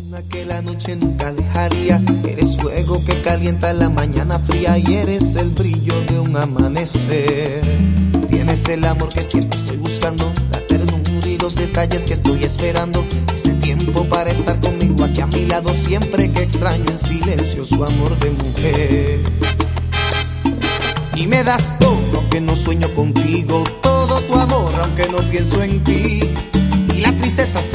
Una que la noche nunca dejaría. Eres fuego que calienta la mañana fría y eres el brillo de un amanecer. Tienes el amor que siempre estoy buscando, la ternura y los detalles que estoy esperando. Ese tiempo para estar conmigo aquí a mi lado siempre que extraño en silencio su amor de mujer. Y me das todo aunque no sueño contigo, todo tu amor aunque no pienso en ti. Y la tristeza